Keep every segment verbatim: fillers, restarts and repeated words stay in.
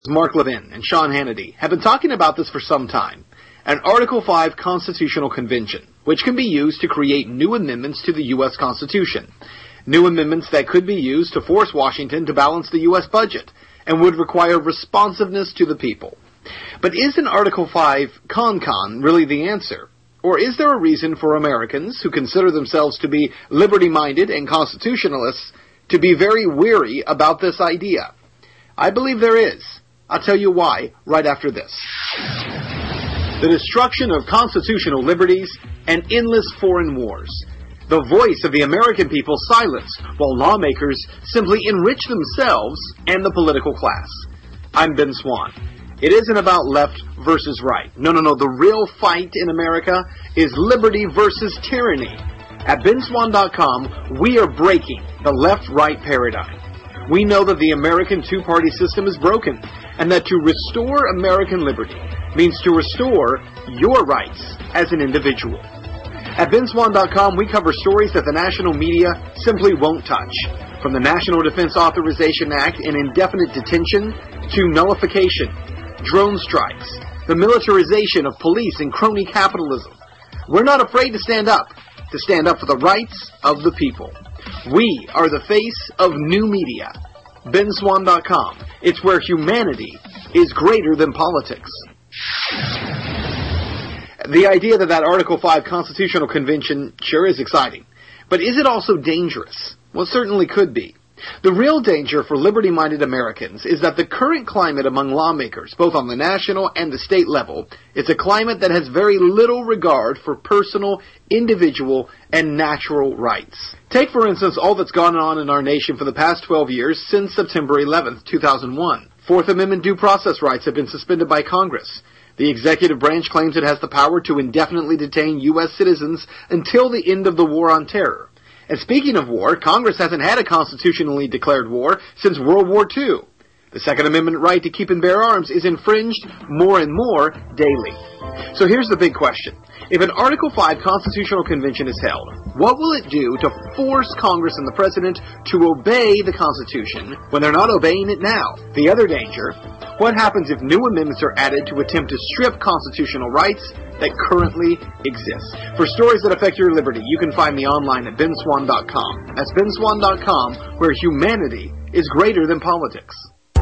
Mark Levin and Sean Hannity have been talking about this for some time. An Article five constitutional convention, which can be used to create new amendments to the U S Constitution. New amendments that could be used to force Washington to balance the U S budget and would require responsiveness to the people. But is an Article five con-con really the answer? Or is there a reason for Americans who consider themselves to be liberty-minded and constitutionalists to be very weary about this idea? I believe there is. I'll tell you why right after this. The destruction of constitutional liberties and endless foreign wars. The voice of the American people silenced while lawmakers simply enrich themselves and the political class. I'm Ben Swann. It isn't about left versus right. No, no, no. The real fight in America is liberty versus tyranny. At Ben Swann dot com, we are breaking the left-right paradigm. We know that the American two-party system is broken, and that to restore American liberty means to restore your rights as an individual. At Ben Swann dot com, we cover stories that the national media simply won't touch. From the National Defense Authorization Act and indefinite detention to nullification, drone strikes, the militarization of police and crony capitalism. We're not afraid to stand up, to stand up for the rights of the people. We are the face of new media. Ben Swann dot com. It's where humanity is greater than politics. The idea that that Article five Constitutional Convention sure is exciting. But is it also dangerous? Well, it certainly could be. The real danger for liberty-minded Americans is that the current climate among lawmakers, both on the national and the state level, is a climate that has very little regard for personal, individual, and natural rights. Take, for instance, all that's gone on in our nation for the past twelve years since September eleventh, two thousand one. Fourth Amendment due process rights have been suspended by Congress. The executive branch claims it has the power to indefinitely detain U S citizens until the end of the war on terror. And speaking of war, Congress hasn't had a constitutionally declared war since World War Two. The Second Amendment right to keep and bear arms is infringed more and more daily. So here's the big question. If an Article five Constitutional Convention is held, what will it do to force Congress and the President to obey the Constitution when they're not obeying it now? The other danger, what happens if new amendments are added to attempt to strip constitutional rights that currently exist? For stories that affect your liberty, you can find me online at Ben Swann dot com. That's Ben Swann dot com, where humanity is greater than politics.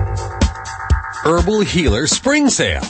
Herbal Healer Spring Sale.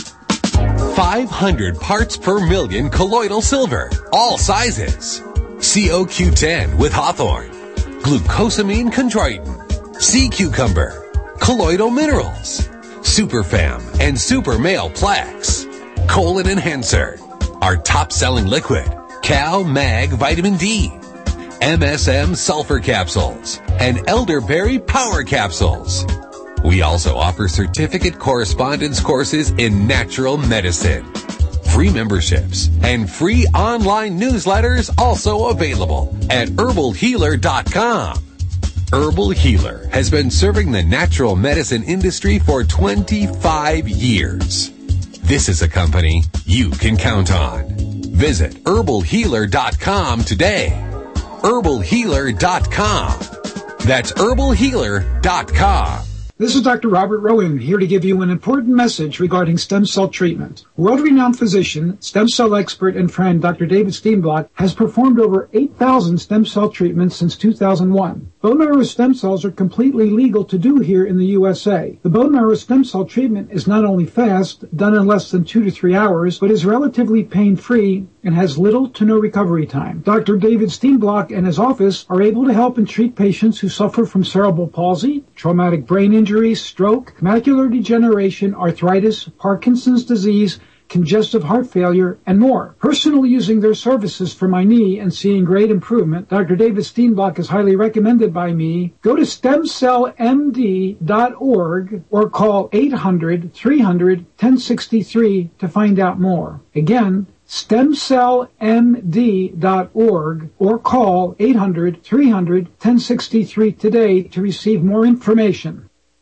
five hundred parts per million colloidal silver, all sizes. C O Q ten with hawthorn, glucosamine chondroitin, sea cucumber, colloidal minerals, Superfam and Super Male Plex, Colon Enhancer, our top-selling liquid, Cal Mag Vitamin D, M S M Sulfur Capsules, and Elderberry Power Capsules. We also offer certificate correspondence courses in natural medicine. Free memberships and free online newsletters also available at herbal healer dot com. Herbal Healer has been serving the natural medicine industry for twenty-five years. This is a company you can count on. Visit herbal healer dot com today. herbal healer dot com. That's herbal healer dot com. This is Doctor Robert Rowan, here to give you an important message regarding stem cell treatment. World-renowned physician, stem cell expert, and friend Doctor David Steenblock has performed over eight thousand stem cell treatments since two thousand one. Bone marrow stem cells are completely legal to do here in the U S A. The bone marrow stem cell treatment is not only fast, done in less than two to three hours, but is relatively pain-free and has little to no recovery time. Doctor David Steenblock and his office are able to help and treat patients who suffer from cerebral palsy, traumatic brain injury, stroke, macular degeneration, arthritis, Parkinson's disease, congestive heart failure, and more. Personally using their services for my knee and seeing great improvement, Doctor David Steenblock is highly recommended by me. Go to stem cell m d dot org or call eight hundred, three hundred, ten sixty-three to find out more. Again, stem cell m d dot org or call eight hundred, three hundred, ten sixty-three today to receive more information.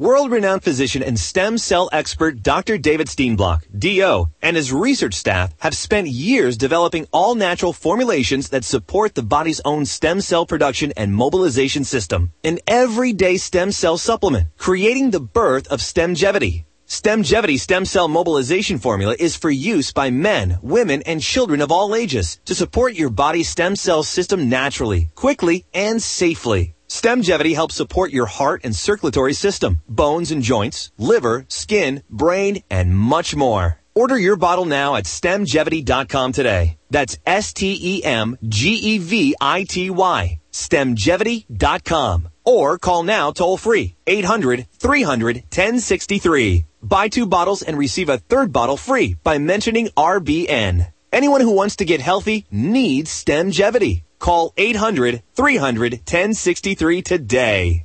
World-renowned physician and stem cell expert Doctor David Steenblock, D O, and his research staff have spent years developing all-natural formulations that support the body's own stem cell production and mobilization system. An everyday stem cell supplement, creating the birth of Stemgevity. Stemgevity stem cell mobilization formula is for use by men, women, and children of all ages to support your body's stem cell system naturally, quickly, and safely. Stemgevity helps support your heart and circulatory system, bones and joints, liver, skin, brain, and much more. Order your bottle now at stemgevity dot com today. That's S T E M G E V I T Y. stemgevity dot com. Or call now toll free, eight hundred, three hundred, ten sixty-three. Buy two bottles and receive a third bottle free by mentioning R B N. Anyone who wants to get healthy needs Stemgevity. Call eight hundred, three hundred, ten sixty-three today.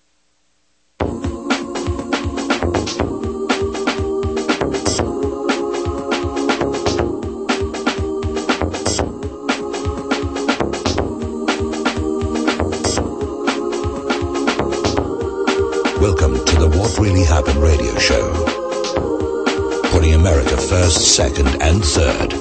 Welcome to the What Really Happened radio show. Putting America first, second, and third.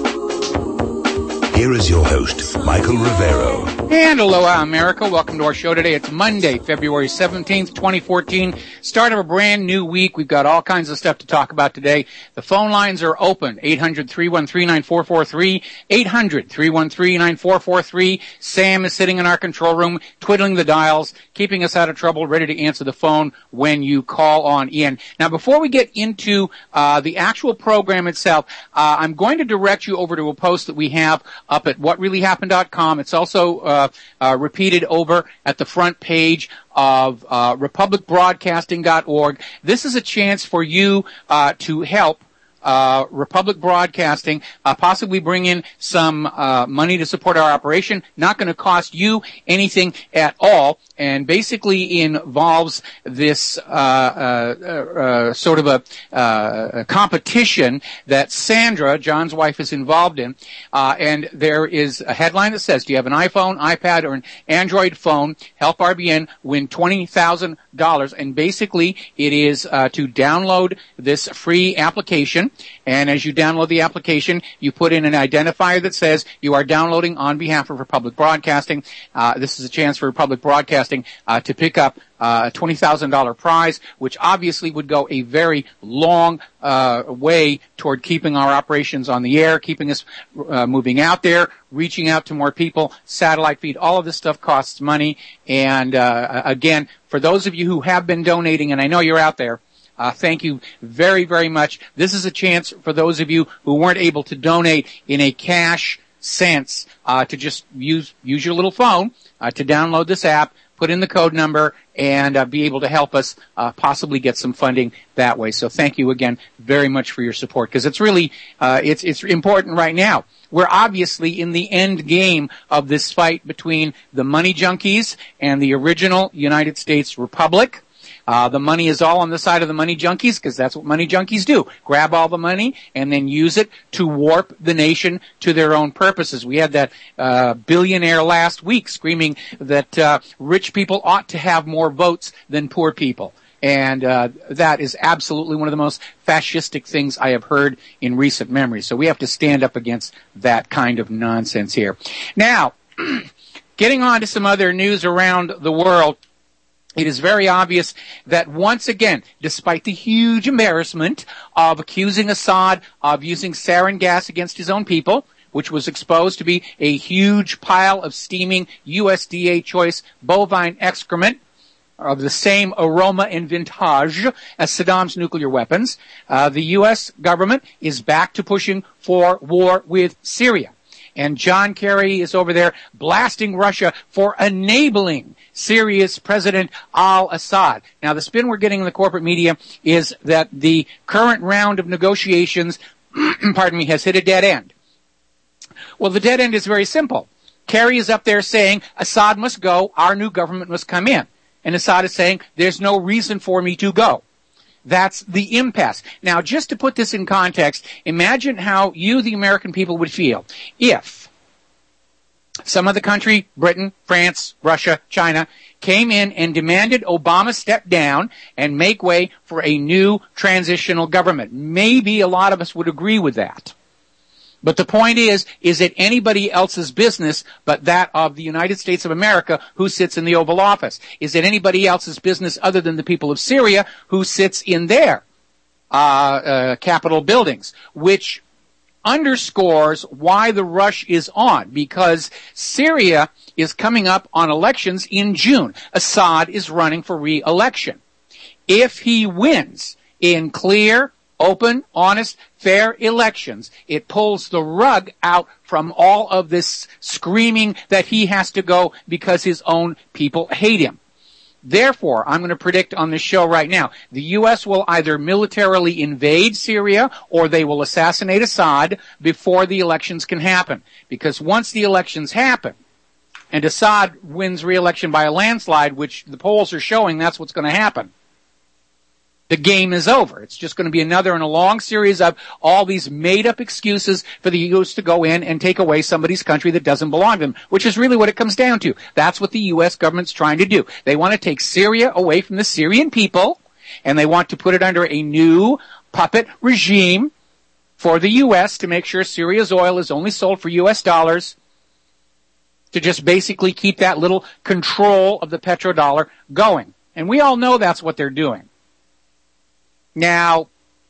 Here is your host, Michael Rivero. And aloha, America. Welcome to our show today. It's Monday, February seventeenth, twenty fourteen. Start of a brand new week. We've got all kinds of stuff to talk about today. The phone lines are open. eight hundred, three one three, nine four four three. eight hundred, three one three, nine four four three. Sam is sitting in our control room, twiddling the dials, keeping us out of trouble, ready to answer the phone when you call on in. Now, before we get into uh the actual program itself, uh I'm going to direct you over to a post that we have up at what really happened dot com. It's also uh, uh, repeated over at the front page of uh, republic broadcasting dot org. This is a chance for you uh, to help Uh, Republic Broadcasting, uh, possibly bring in some uh, money to support our operation. Not going to cost you anything at all, and basically involves this uh, uh, uh, sort of a, uh, a competition that Sandra, John's wife, is involved in. Uh, and there is a headline that says, "Do you have an iPhone, iPad, or an Android phone? Help R B N win twenty thousand dollars." And basically, it is uh, to download this free application. And as you download the application, you put in an identifier that says you are downloading on behalf of Republic Broadcasting. Uh, this is a chance for Republic Broadcasting uh, to pick up uh, a twenty thousand dollars prize, which obviously would go a very long uh, way toward keeping our operations on the air, keeping us uh, moving out there, reaching out to more people, satellite feed. All of this stuff costs money. And uh, again, for those of you who have been donating, and I know you're out there, Uh, thank you very, very much. This is a chance for those of you who weren't able to donate in a cash sense uh, to just use use your little phone uh, to download this app, put in the code number, and uh, be able to help us uh, possibly get some funding that way. So thank you again very much for your support, because it's really uh, it's it's important right now. We're obviously in the end game of this fight between the money junkies and the original United States Republic. Uh, the money is all on the side of the money junkies, because that's what money junkies do. Grab all the money and then use it to warp the nation to their own purposes. We had that uh, billionaire last week screaming that uh, rich people ought to have more votes than poor people. And uh, that is absolutely one of the most fascistic things I have heard in recent memory. So we have to stand up against that kind of nonsense here. Now, getting on to some other news around the world. It is very obvious that once again, despite the huge embarrassment of accusing Assad of using sarin gas against his own people, which was exposed to be a huge pile of steaming U S D A choice bovine excrement of the same aroma and vintage as Saddam's nuclear weapons, uh, the U S government is back to pushing for war with Syria. And John Kerry is over there blasting Russia for enabling Syria's President al-Assad. Now, the spin we're getting in the corporate media is that the current round of negotiations, pardon me, has hit a dead end. Well, the dead end is very simple. Kerry is up there saying, Assad must go, our new government must come in. And Assad is saying, there's no reason for me to go. That's the impasse. Now, just to put this in context, imagine how you, the American people, would feel if some of the country, Britain, France, Russia, China, came in and demanded Obama step down and make way for a new transitional government. Maybe a lot of us would agree with that. But the point is, is it anybody else's business but that of the United States of America who sits in the Oval Office? Is it anybody else's business other than the people of Syria who sits in their uh, uh, Capitol buildings? Which underscores why the rush is on, because Syria is coming up on elections in June. Assad is running for re-election. If he wins in clear, open, honest, fair elections, it pulls the rug out from all of this screaming that he has to go because his own people hate him. Therefore, I'm going to predict on this show right now, the U S will either militarily invade Syria or they will assassinate Assad before the elections can happen. Because once the elections happen, and Assad wins re-election by a landslide, which the polls are showing that's what's going to happen, the game is over. It's just going to be another in a long series of all these made-up excuses for the U S to go in and take away somebody's country that doesn't belong to them, which is really what it comes down to. That's what the U S government's trying to do. They want to take Syria away from the Syrian people, and they want to put it under a new puppet regime for the U S to make sure Syria's oil is only sold for U S dollars, to just basically keep that little control of the petrodollar going. And we all know that's what they're doing. Now,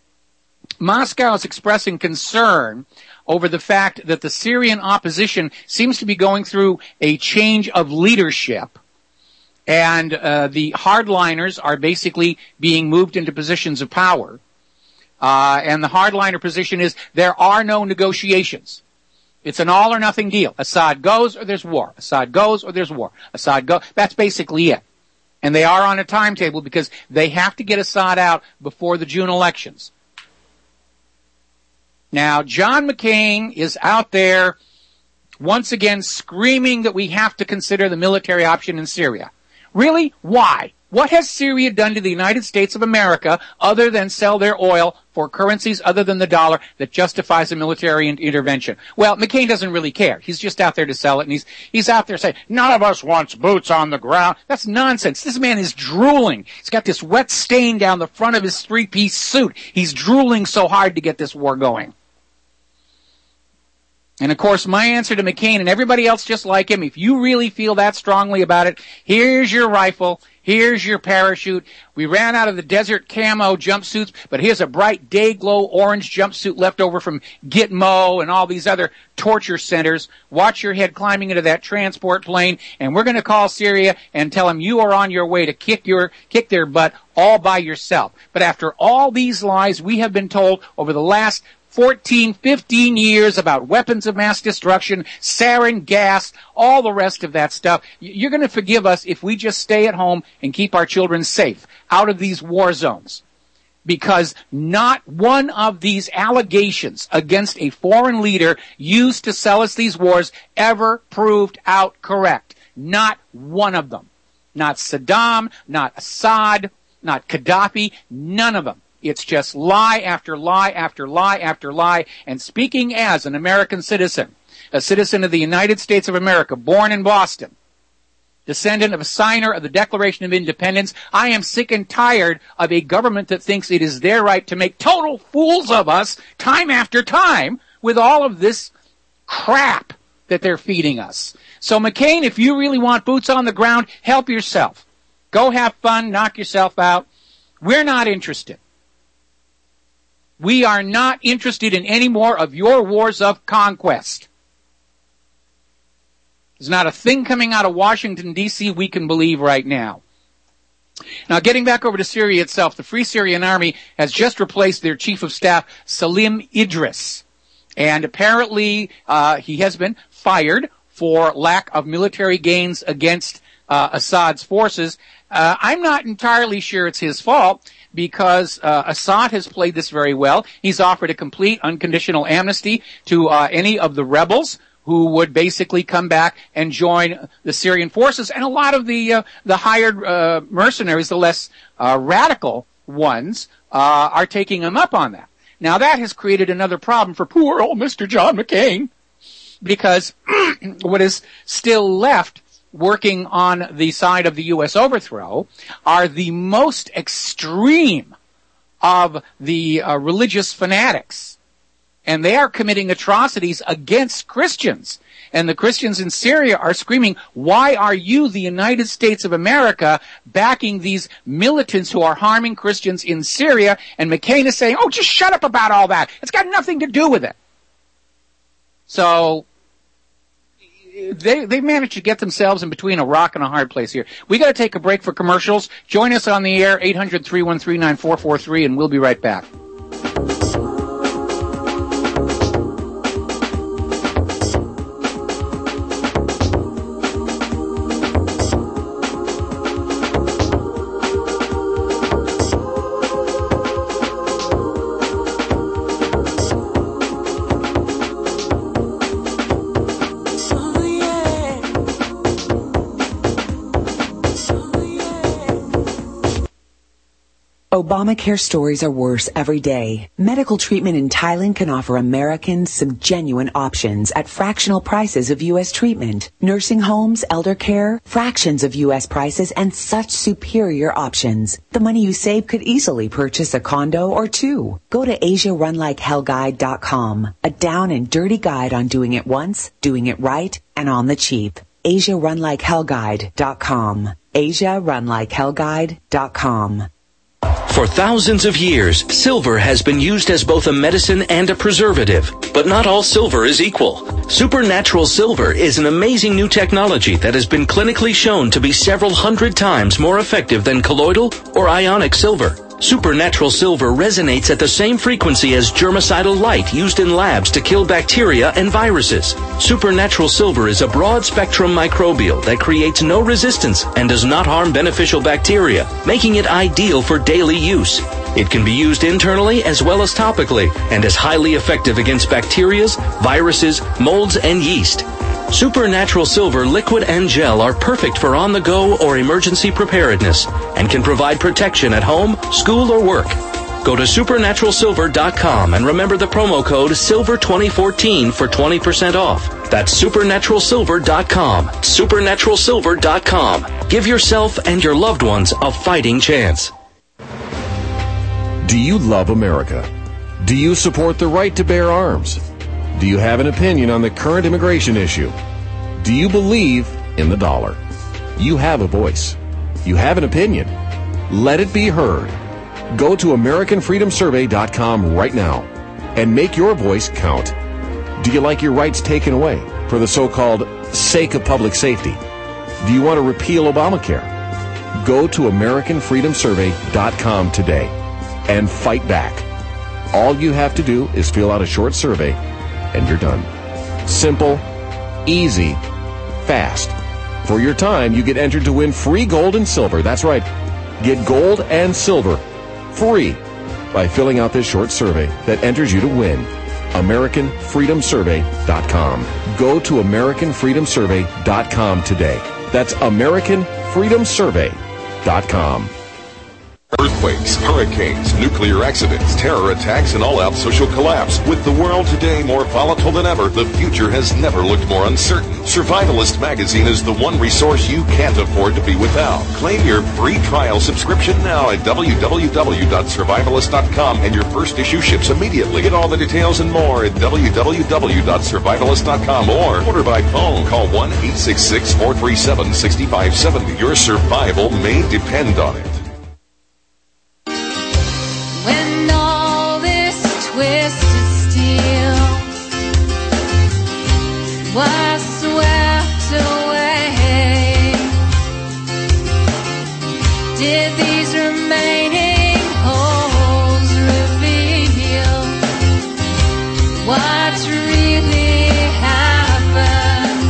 Moscow is expressing concern over the fact that the Syrian opposition seems to be going through a change of leadership, and uh, the hardliners are basically being moved into positions of power. Uh, and the hardliner position is there are no negotiations. It's an all or nothing deal. Assad goes or there's war. Assad goes or there's war. Assad goes. That's basically it. And they are on a timetable because they have to get Assad out before the June elections. Now, John McCain is out there once again screaming that we have to consider the military option in Syria. Really? Why? What has Syria done to the United States of America other than sell their oil for currencies other than the dollar that justifies a military intervention? Well, McCain doesn't really care. He's just out there to sell it, and he's he's out there saying, none of us wants boots on the ground. That's nonsense. This man is drooling. He's got this wet stain down the front of his three-piece suit. He's drooling so hard to get this war going. And, of course, my answer to McCain and everybody else just like him, if you really feel that strongly about it, here's your rifle, here's your parachute. We ran out of the desert camo jumpsuits, but here's a bright day-glow orange jumpsuit left over from Gitmo and all these other torture centers. Watch your head climbing into that transport plane, and we're going to call Syria and tell them you are on your way to kick your kick their butt all by yourself. But after all these lies we have been told over the last fourteen, fifteen years about weapons of mass destruction, sarin gas, all the rest of that stuff. You're going to forgive us if we just stay at home and keep our children safe out of these war zones. Because not one of these allegations against a foreign leader used to sell us these wars ever proved out correct. Not one of them. Not Saddam, not Assad, not Gaddafi, none of them. It's just lie after lie after lie after lie. And speaking as an American citizen, a citizen of the United States of America, born in Boston, descendant of a signer of the Declaration of Independence, I am sick and tired of a government that thinks it is their right to make total fools of us time after time with all of this crap that they're feeding us. So McCain, if you really want boots on the ground, help yourself. Go have fun, knock yourself out. We're not interested. We are not interested in any more of your wars of conquest. There's not a thing coming out of Washington, D C we can believe right now. Now, getting back over to Syria itself, the Free Syrian Army has just replaced their chief of staff, Salim Idris. And apparently uh, he has been fired for lack of military gains against uh, Assad's forces. Uh, I'm not entirely sure it's his fault, because uh, Assad has played this very well. He's offered a complete unconditional amnesty to uh, any of the rebels who would basically come back and join the Syrian forces. And a lot of the uh, the hired uh, mercenaries, the less uh, radical ones, uh, are taking him up on that. Now, that has created another problem for poor old Mister John McCain, because what is still left working on the side of the U S overthrow are the most extreme of the uh, religious fanatics. And they are committing atrocities against Christians. And the Christians in Syria are screaming, why are you, the United States of America, backing these militants who are harming Christians in Syria? And McCain is saying, oh, just shut up about all that. It's got nothing to do with it. So they they managed to get themselves in between a rock and a hard place here. We got to take a break for commercials. Join us on the air, eight hundred, three one three, nine four four three, and we'll be right back. Obamacare stories are worse every day. Medical treatment in Thailand can offer Americans some genuine options at fractional prices of U S treatment. Nursing homes, elder care, fractions of U S prices, and such superior options. The money you save could easily purchase a condo or two. Go to asia run like hell guide dot com, a down and dirty guide on doing it once, doing it right, and on the cheap. asia run like hell guide dot com. asia run like hell guide dot com. For thousands of years, silver has been used as both a medicine and a preservative. But not all silver is equal. Supernatural Silver is an amazing new technology that has been clinically shown to be several hundred times more effective than colloidal or ionic silver. Supernatural Silver resonates at the same frequency as germicidal light used in labs to kill bacteria and viruses. Supernatural Silver is a broad-spectrum microbial that creates no resistance and does not harm beneficial bacteria, making it ideal for daily use. It can be used internally as well as topically and is highly effective against bacteria, viruses, molds, and yeast. Supernatural Silver liquid and gel are perfect for on-the-go or emergency preparedness and can provide protection at home, school, or work. Go to supernatural silver dot com and remember the promo code silver twenty fourteen for twenty percent off. That's supernatural silver dot com. supernatural silver dot com. Give yourself and your loved ones a fighting chance. Do you love America? Do you support the right to bear arms? Do you have an opinion on the current immigration issue? Do you believe in the dollar? You have a voice. You have an opinion. Let it be heard. Go to american freedom survey dot com right now and make your voice count. Do you like your rights taken away for the so-called sake of public safety? Do you want to repeal Obamacare? Go to american freedom survey dot com today and fight back. All you have to do is fill out a short survey and you're done. Simple, easy, fast. For your time, you get entered to win free gold and silver. That's right. Get gold and silver free by filling out this short survey that enters you to win. american freedom survey dot com. Go to american freedom survey dot com today. That's american freedom survey dot com. Earthquakes, hurricanes, nuclear accidents, terror attacks, and all-out social collapse. With the world today more volatile than ever, the future has never looked more uncertain. Survivalist Magazine is the one resource you can't afford to be without. Claim your free trial subscription now at w w w dot survivalist dot com, and your first issue ships immediately. Get all the details and more at w w w dot survivalist dot com or order by phone. Call one eight six six, four three seven, six five seven zero. Your survival may depend on it. When all this twisted steel was swept away, did these remaining holes reveal what's really happened?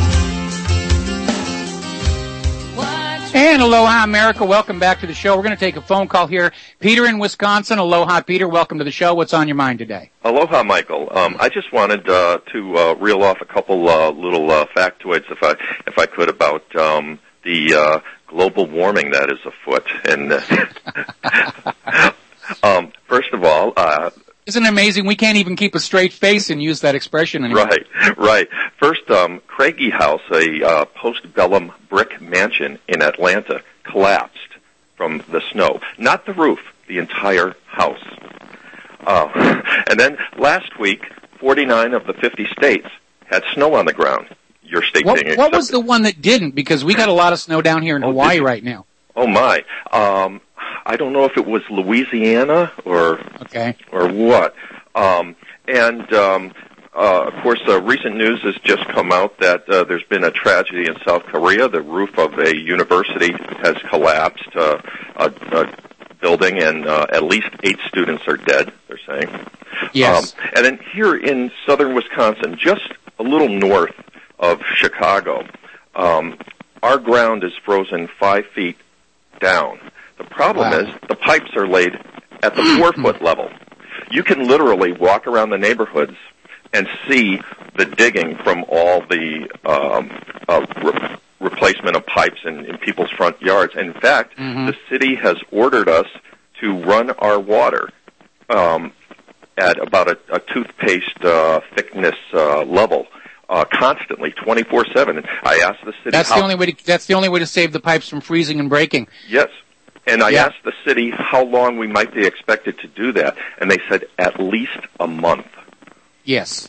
What And aloha, America. Welcome back to the show. We're going to take a phone call here. Peter in Wisconsin. Aloha, Peter. Welcome to the show. What's on your mind today? Aloha, Michael. Um, I just wanted uh, to uh, reel off a couple uh, little uh, factoids, if I if I could, about um, the uh, global warming that is afoot. And uh, um, first of all, uh, Isn't it amazing? We can't even keep a straight face and use that expression anymore. Right, right. First, um, Craigie House, a uh, postbellum brick mansion in Atlanta, collapsed from the snow. Not the roof, the entire house. Uh, and then last week, forty-nine of the fifty states had snow on the ground. Your state What, being what accepted. was the one that didn't? Because we got a lot of snow down here in Oh, Hawaii did you? right now. Oh my! Um, I don't know if it was Louisiana or Okay. or what. Um, and um, uh, of course, uh, recent news has just come out that uh, there's been a tragedy in South Korea. The roof of a university has collapsed. Uh, a, a building, and uh, at least eight students are dead. They're saying. Yes. Um, and then here in southern Wisconsin, just a little north of Chicago, um, our ground is frozen five feet down. The problem Wow. is the pipes are laid at the four-foot level. You can literally walk around the neighborhoods and see the digging from all the um, uh, re- replacement of pipes in, in people's front yards. And in fact, Mm-hmm. the city has ordered us to run our water um, at about a, a toothpaste uh, thickness uh, level. Uh, constantly, twenty-four seven. And I asked the city That's how... the only way to, that's the only way to save the pipes from freezing and breaking. Yes. And I Yeah. asked the city how long we might be expected to do that, and they said at least a month. Yes.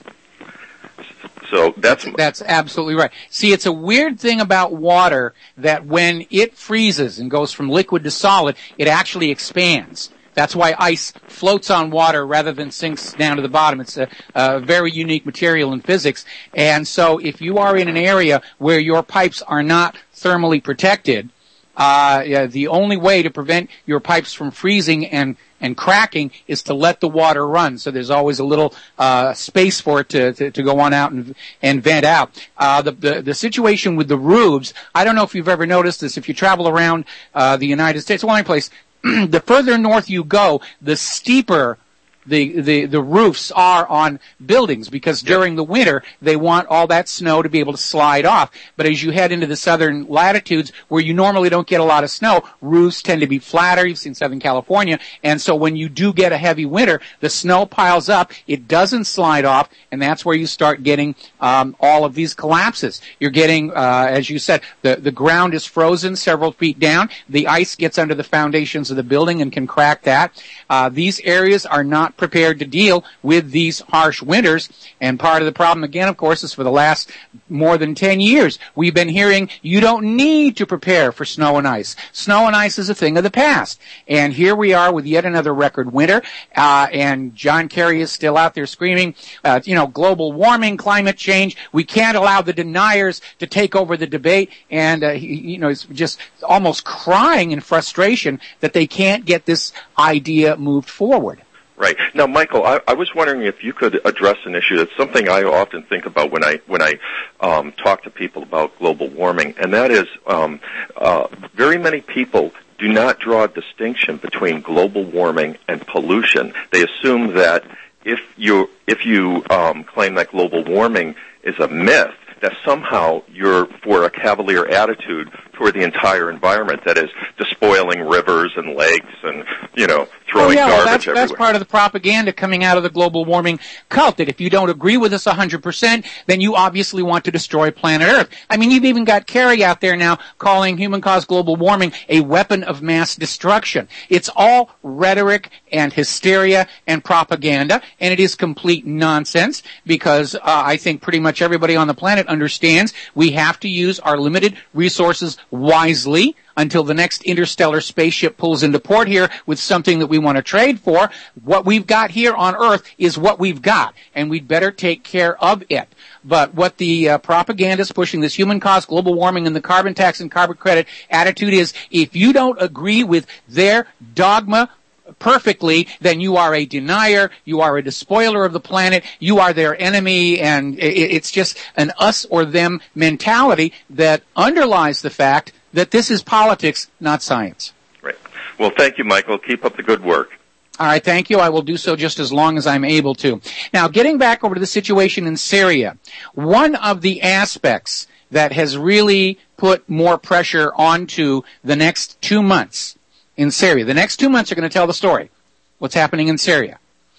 So that's... That's absolutely right. See, it's a weird thing about water that when it freezes and goes from liquid to solid, it actually expands. That's why ice floats on water rather than sinks down to the bottom. It's a, a very unique material in physics. And so if you are in an area where your pipes are not thermally protected, uh, yeah, the only way to prevent your pipes from freezing and and cracking is to let the water run. So there's always a little uh, space for it to, to, to go on out and, and vent out. Uh, the, the, the situation with the roofs, I don't know if you've ever noticed this. If you travel around uh, the United States, well, any place, the further north you go, the steeper the, the, the roofs are on buildings, because during the winter they want all that snow to be able to slide off. But as you head into the southern latitudes where you normally don't get a lot of snow, roofs tend to be flatter. You've seen Southern California. And so when you do get a heavy winter, the snow piles up, it doesn't slide off, and that's where you start getting um, all of these collapses. You're getting, uh, as you said, the, the ground is frozen several feet down. The ice gets under the foundations of the building and can crack that. Uh, these areas are not prepared to deal with these harsh winters, and part of the problem, again, of course, is for the last more than ten years, we've been hearing you don't need to prepare for snow and ice. Snow and ice is a thing of the past, and here we are with yet another record winter, uh, and John Kerry is still out there screaming, uh, you know, global warming, climate change. We can't allow the deniers to take over the debate, and uh, he, you know, he's just almost crying in frustration that they can't get this idea moved forward. Right. Now, Michael, I, I was wondering if you could address an issue. That's something I often think about when I when I um, talk to people about global warming, and that is um, uh, very many people do not draw a distinction between global warming and pollution. They assume that if you if you um, claim that global warming is a myth, that somehow you're for a cavalier attitude toward the entire environment, that is, despoiling rivers and lakes and, you know, throwing oh, yeah, garbage well, that's, everywhere. that's part of the propaganda coming out of the global warming cult, that if you don't agree with us one hundred percent, then you obviously want to destroy planet Earth. I mean, you've even got Kerry out there now calling human-caused global warming a weapon of mass destruction. It's all rhetoric and hysteria and propaganda, and it is complete nonsense, because uh, I think pretty much everybody on the planet understands we have to use our limited resources wisely until the next interstellar spaceship pulls into port here with something that we want to trade for. What we've got here on Earth is what we've got, and we'd better take care of it. But what the uh, propaganda is pushing, this human-caused global warming and the carbon tax and carbon credit attitude, is if you don't agree with their dogma perfectly, then you are a denier, you are a despoiler of the planet, you are their enemy, and it's just an us or them mentality that underlies the fact that this is politics, not science. Right. Well, thank you, Michael. Keep up the good work. All right, thank you. I will do so just as long as I'm able to. Now, getting back over to the situation in Syria, one of the aspects that has really put more pressure onto the next two months in Syria, the next two months are going to tell the story, what's happening in Syria.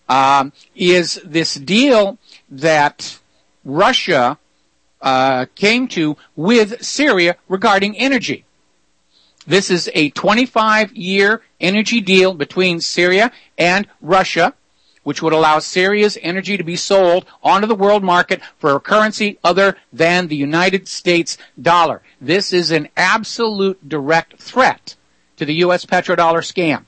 um, is this deal that Russia uh, came to with Syria regarding energy. This is a twenty-five year energy deal between Syria and Russia, which would allow Syria's energy to be sold onto the world market for a currency other than the United States dollar. This is an absolute direct threat to the U S petrodollar scam.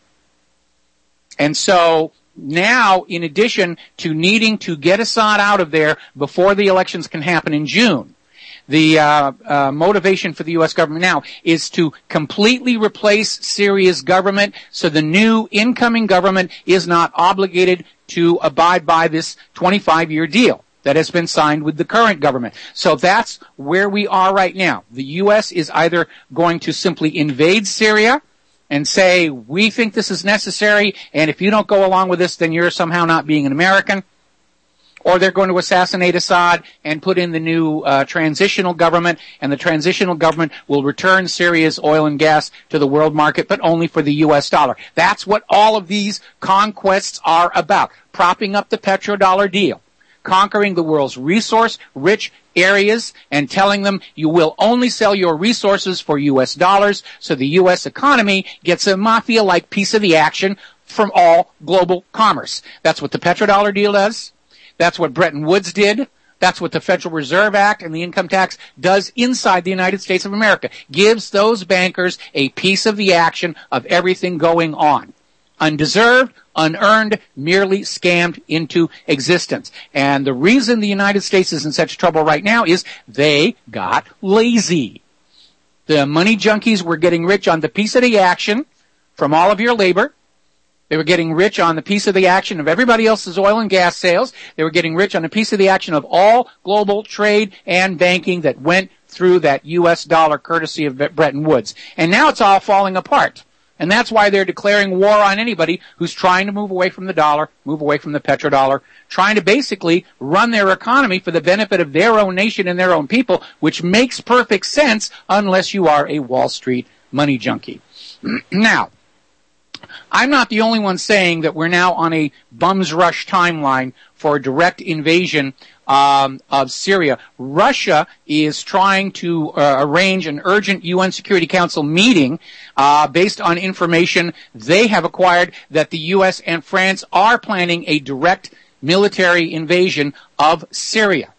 And so now, in addition to needing to get Assad out of there before the elections can happen in June, the uh, uh, motivation for the U S government now is to completely replace Syria's government so the new incoming government is not obligated to abide by this twenty-five year deal that has been signed with the current government. So that's where we are right now. The U S is either going to simply invade Syria and say, we think this is necessary, and if you don't go along with this, then you're somehow not being an American. Or they're going to assassinate Assad and put in the new uh, transitional government, and the transitional government will return Syria's oil and gas to the world market, but only for the U S dollar. That's what all of these conquests are about, propping up the petrodollar deal, conquering the world's resource-rich areas and telling them you will only sell your resources for U S dollars, so the U S economy gets a mafia-like piece of the action from all global commerce. That's what the petrodollar deal does. That's what Bretton Woods did. That's what the Federal Reserve Act and the income tax does inside the United States of America. Gives those bankers a piece of the action of everything going on. Undeserved, unearned, merely scammed into existence. And the reason the United States is in such trouble right now is they got lazy. The money junkies were getting rich on the piece of the action from all of your labor. They were getting rich on the piece of the action of everybody else's oil and gas sales. They were getting rich on a piece of the action of all global trade and banking that went through that U S dollar courtesy of Bretton Woods. And now it's all falling apart. And that's why they're declaring war on anybody who's trying to move away from the dollar, move away from the petrodollar, trying to basically run their economy for the benefit of their own nation and their own people, which makes perfect sense unless you are a Wall Street money junkie. Now, I'm not the only one saying that we're now on a bum's rush timeline for a direct invasion um, of Syria. Russia is trying to uh, arrange an urgent U N Security Council meeting uh, based on information they have acquired that the U S and France are planning a direct military invasion of Syria.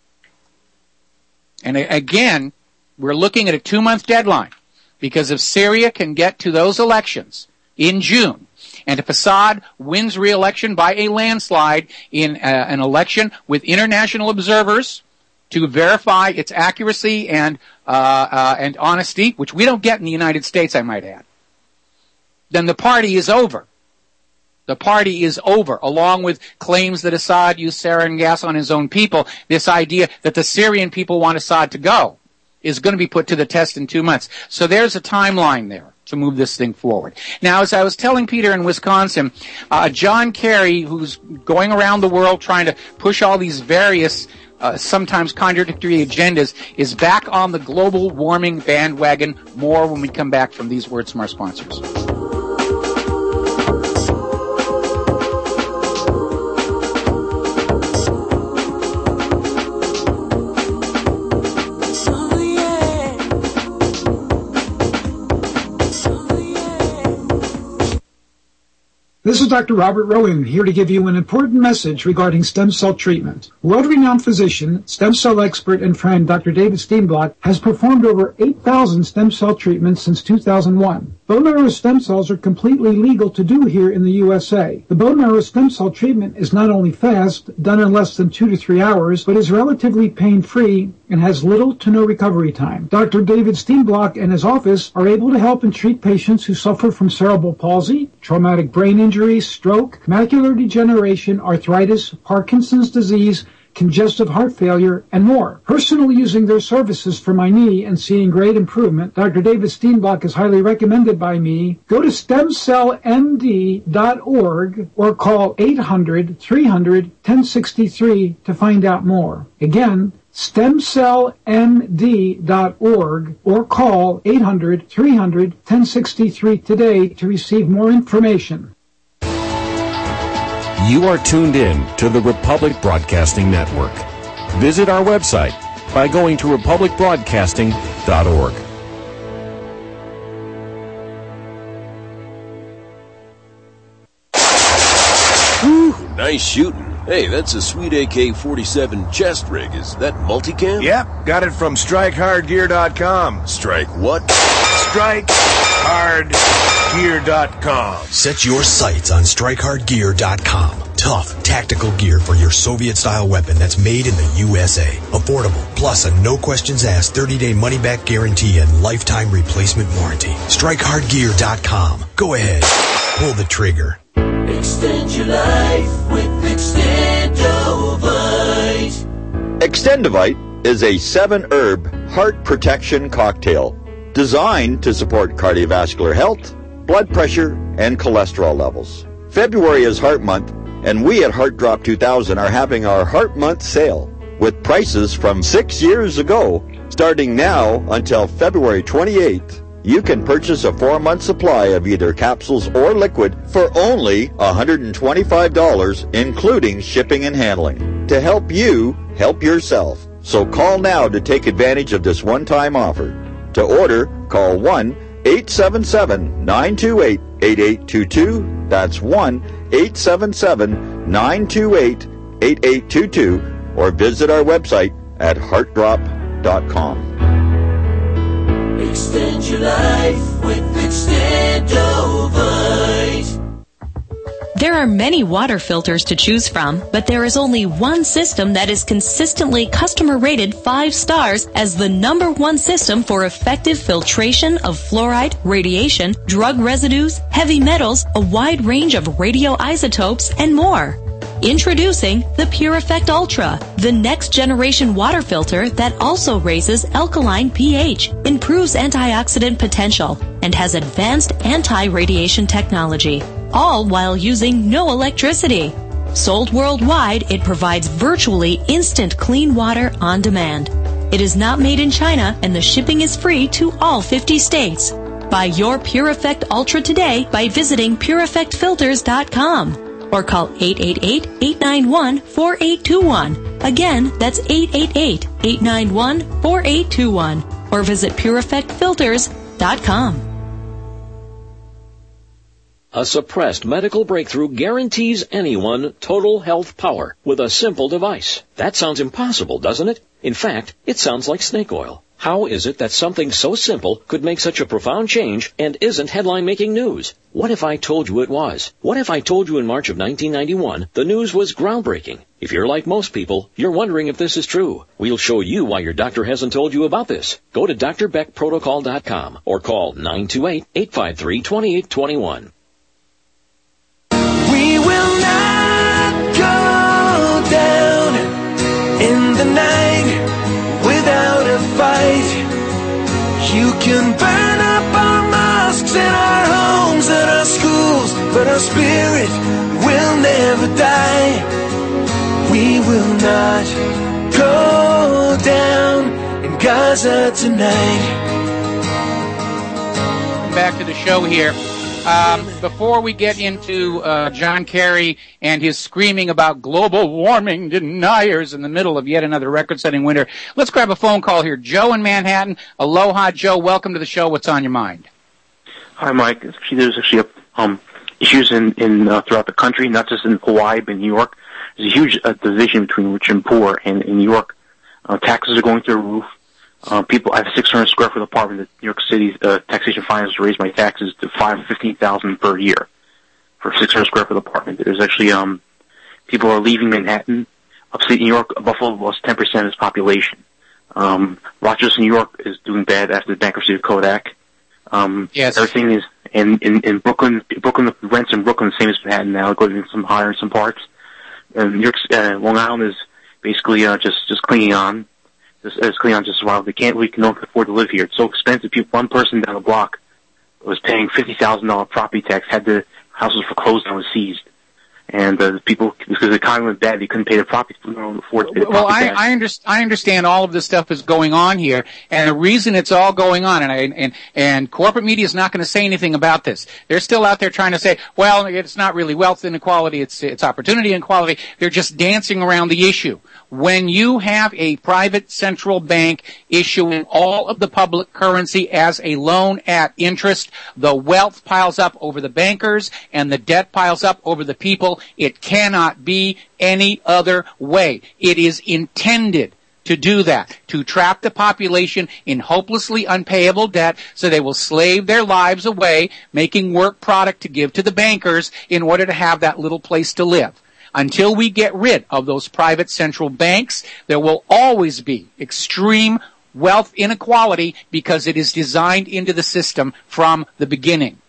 And again, we're looking at a two-month deadline, because if Syria can get to those elections in June, and if Assad wins re-election by a landslide in uh, an election with international observers to verify its accuracy and uh, uh, and honesty, which we don't get in the United States, I might add, then the party is over. The party is over, along with claims that Assad used sarin gas on his own people. This idea that the Syrian people want Assad to go is going to be put to the test in two months. So there's a timeline there to move this thing forward. Now, as I was telling Peter in Wisconsin, uh, John Kerry, who's going around the world trying to push all these various, uh, sometimes contradictory agendas, is back on the global warming bandwagon. More when we come back from these words from our sponsors. This is Doctor Robert Rowan, here to give you an important message regarding stem cell treatment. World-renowned physician, stem cell expert, and friend Doctor David Steenblock has performed over eight thousand stem cell treatments since two thousand one. Bone marrow stem cells are completely legal to do here in the U S A. The bone marrow stem cell treatment is not only fast, done in less than two to three hours, but is relatively pain-free and has little to no recovery time. Doctor David Steenblock and his office are able to help and treat patients who suffer from cerebral palsy, traumatic brain injury, stroke, macular degeneration, arthritis, Parkinson's disease, congestive heart failure, and more. Personally using their services for my knee and seeing great improvement, Doctor David Steenblock is highly recommended by me. Go to stem cell m d dot org or call eight hundred, three hundred, ten sixty-three to find out more. Again, stem cell m d dot org or call eight hundred, three hundred, ten sixty-three today to receive more information. You are tuned in to the Republic Broadcasting Network. Visit our website by going to republic broadcasting dot org. Whew, nice shooting. Hey, that's a sweet A K forty-seven chest rig. Is that multicam? Yep, got it from strike hard gear dot com. Strike what? strike hard gear dot com. Set your sights on strike hard gear dot com. Tough, tactical gear for your Soviet-style weapon that's made in the U S A. Affordable, plus a no-questions-asked thirty-day money-back guarantee and lifetime replacement warranty. strike hard gear dot com. Go ahead, pull the trigger. Extend your life with Extendovite. Extendovite is a seven-herb heart protection cocktail designed to support cardiovascular health, blood pressure, and cholesterol levels. February is Heart Month, and we at Heart Drop two thousand are having our Heart Month sale with prices from six years ago. Starting now until February twenty-eighth, you can purchase a four-month supply of either capsules or liquid for only one hundred twenty-five dollars, including shipping and handling, to help you help yourself. So call now to take advantage of this one-time offer. To order, call one eight seven seven, nine two eight, eight eight two two. That's one eight seven seven, nine two eight, eight eight two two, or visit our website at heart drop dot com. Extend your life with Extendovite. There are many water filters to choose from, but there is only one system that is consistently customer rated five stars as the number one system for effective filtration of fluoride, radiation, drug residues, heavy metals, a wide range of radioisotopes, and more. Introducing the Pure Effect Ultra, the next generation water filter that also raises alkaline pH, improves antioxidant potential, and has advanced anti-radiation technology, all while using no electricity. Sold worldwide, it provides virtually instant clean water on demand. It is not made in China, and the shipping is free to all fifty states. Buy your Pure Effect Ultra today by visiting pure effect filters dot com. Or call eight eight eight, eight nine one, four eight two one. Again, that's eight eight eight, eight nine one, four eight two one. Or visit pure effect filters dot com. A suppressed medical breakthrough guarantees anyone total health power with a simple device. That sounds impossible, doesn't it? In fact, it sounds like snake oil. How is it that something so simple could make such a profound change and isn't headline-making news? What if I told you it was? What if I told you in March of nineteen ninety-one the news was groundbreaking? If you're like most people, you're wondering if this is true. We'll show you why your doctor hasn't told you about this. Go to D R Beck Protocol dot com or call nine two eight, eight five three, two eight two one. We will not go down in the night without a fight. You can burn up our mosques and our homes and our schools, but our spirit will never die. We will not go down in Gaza tonight. Back to the show here. Um, before we get into uh, John Kerry and his screaming about global warming deniers in the middle of yet another record-setting winter, let's grab a phone call here. Joe in Manhattan. Aloha, Joe. Welcome to the show. What's on your mind? Hi, Mike. Actually, there's actually um, issues in, in uh, throughout the country, not just in Hawaii, but in New York. There's a huge uh, division between rich and poor, and in New York, uh, taxes are going through the roof. Uh, people, I have a six hundred square foot apartment that New York City uh, taxation finance raised my taxes to five hundred fifteen thousand dollars per year for a six hundred square foot apartment. There's actually, um, people are leaving Manhattan. Upstate New York, Buffalo lost ten percent of its population. Um, Rochester, New York is doing bad after the bankruptcy of Kodak. Um, yes. Everything is, in, in, in Brooklyn, Brooklyn, the rents in Brooklyn, the same as Manhattan now, going some higher in some parts. And New York, uh, Long Island is basically, uh, just, just clinging on. Just, it's clinging on just a while. They can't, we can no one afford to live here. It's so expensive. People, one person down the block was paying fifty thousand dollars property tax, had the house was foreclosed and was seized. And uh, people, because the economy was bad, they couldn't pay the property. Afford to well, I, I, underst- I understand all of this stuff is going on here, and the reason it's all going on, and I, and and corporate media is not going to say anything about this. They're still out there trying to say, well, it's not really wealth inequality, it's it's opportunity inequality. They're just dancing around the issue. When you have a private central bank issuing all of the public currency as a loan at interest, the wealth piles up over the bankers and the debt piles up over the people. It cannot be any other way. It is intended to do that, to trap the population in hopelessly unpayable debt so they will slave their lives away, making work product to give to the bankers in order to have that little place to live. Until we get rid of those private central banks, there will always be extreme wealth inequality because it is designed into the system from the beginning.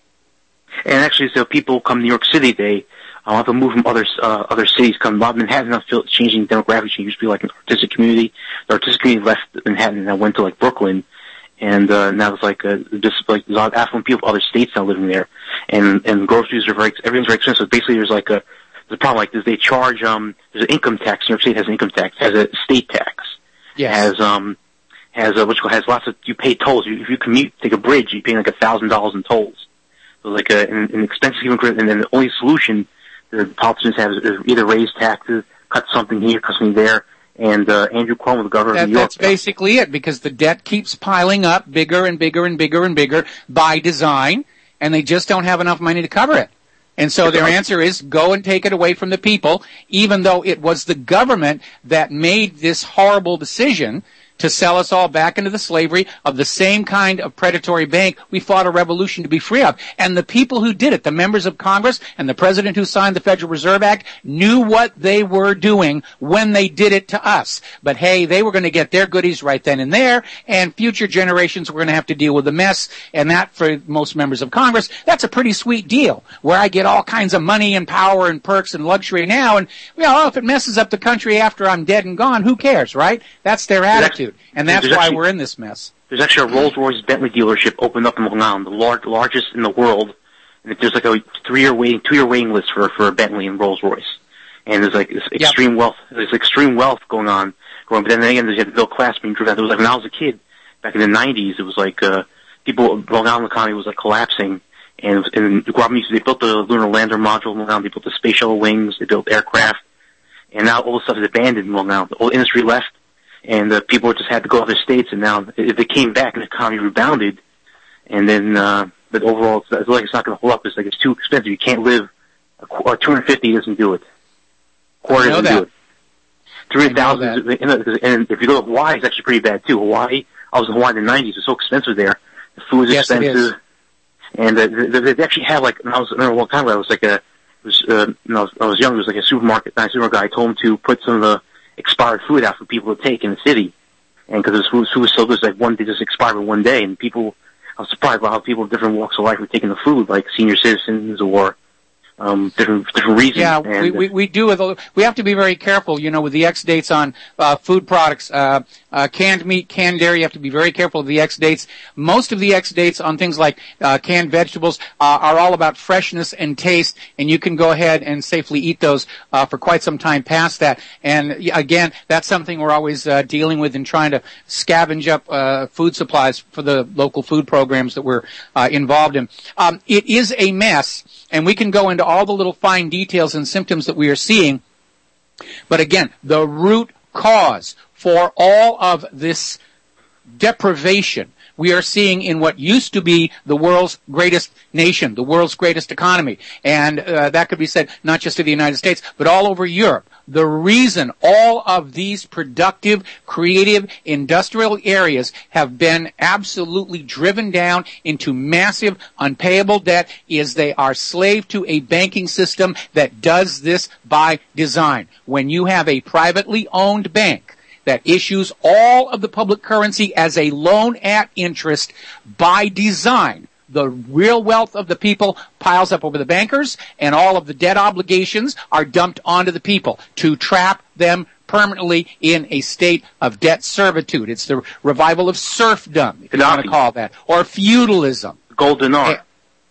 And actually, so people come to New York City, they uh, have to move from other uh, other cities. Come Manhattan, not feel changing demographics. It used to be like an artistic community. The artistic community left Manhattan and I went to like Brooklyn, and uh, now it's like uh, just like there's a lot of affluent people from other states now living there, and and groceries are very everything's very expensive. Basically, there's like a the problem like this, they charge um there's an income tax. New York State has an income tax, has a state tax. Yes. Has um has a which has lots of you pay tolls. You, if you commute, take a bridge, you pay like a thousand dollars in tolls. So like a, an, an expensive human, and then the only solution the politicians have is, is either raise taxes, cut something here, cut something there. And uh, Andrew Cuomo, the governor that, of New York. That's basically it, because the debt keeps piling up bigger and bigger and bigger and bigger by design, and they just don't have enough money to cover it. And so their answer is go and take it away from the people, even though it was the government that made this horrible decision to sell us all back into the slavery of the same kind of predatory bank we fought a revolution to be free of. And the people who did it, the members of Congress and the president who signed the Federal Reserve Act, knew what they were doing when they did it to us. But hey, they were going to get their goodies right then and there, and future generations were going to have to deal with the mess. And that, for most members of Congress, that's a pretty sweet deal, where I get all kinds of money and power and perks and luxury now, and, you know, if it messes up the country after I'm dead and gone, who cares, right? That's their attitude. And that's There's why actually, we're in this mess. There's actually a Rolls-Royce Bentley dealership opened up in Long Island, the lar- largest in the world. And there's like a three-year waiting, two-year waiting list for for a Bentley and Rolls-Royce. And there's like this extreme yep. wealth. There's extreme wealth going on. Going, but then again, there's the middle class being driven. It was like when I was a kid back in the nineties. It was like uh, people. Long Island economy was like collapsing. And and they built the lunar lander module in Long Island. They built the space shuttle wings. They built aircraft. And now all the stuff is abandoned in Long Island. The whole industry left. And uh, people just had to go to other states, and now if they came back and the economy rebounded, and then, uh, but overall, it's, it's like it's not going to hold up. It's like it's too expensive. You can't live, a, or two hundred fifty doesn't do it. Quarter doesn't do it. three hundred thousand, and if you go to Hawaii, it's actually pretty bad too. Hawaii, I was in Hawaii in the nineties, it's so expensive there. The food is yes, expensive. And uh, they, they actually have like, when I was, I remember a long time ago, I was like a, it was, uh, when I was, I was young, it was like a supermarket, not a supermarket guy told him to put some of the expired food out for people to take in the city. And because the food, food was so good, like one, they just expired in one day, and people, I was surprised about how people of different walks of life were taking the food, like senior citizens or, um, different, different reasons. Yeah, and, we, we, we do, with, we have to be very careful, you know, with the X dates on, uh, food products, uh, uh, canned meat, canned dairy, you have to be very careful of the X dates. Most of the X dates on things like, uh, canned vegetables, uh, are all about freshness and taste, and you can go ahead and safely eat those, uh, for quite some time past that. And again, that's something we're always, uh, dealing with and trying to scavenge up, uh, food supplies for the local food programs that we're, uh, involved in. Um, it is a mess, and we can go into all the little fine details and symptoms that we are seeing. But again, the root cause for all of this deprivation we are seeing in what used to be the world's greatest nation, the world's greatest economy. And uh, that could be said not just to the United States, but all over Europe. The reason all of these productive, creative, industrial areas have been absolutely driven down into massive, unpayable debt is they are slave to a banking system that does this by design. When you have a privately owned bank that issues all of the public currency as a loan at interest by design, the real wealth of the people piles up over the bankers, and all of the debt obligations are dumped onto the people to trap them permanently in a state of debt servitude. It's the revival of serfdom, if you want to call that, or feudalism. Gold dinar.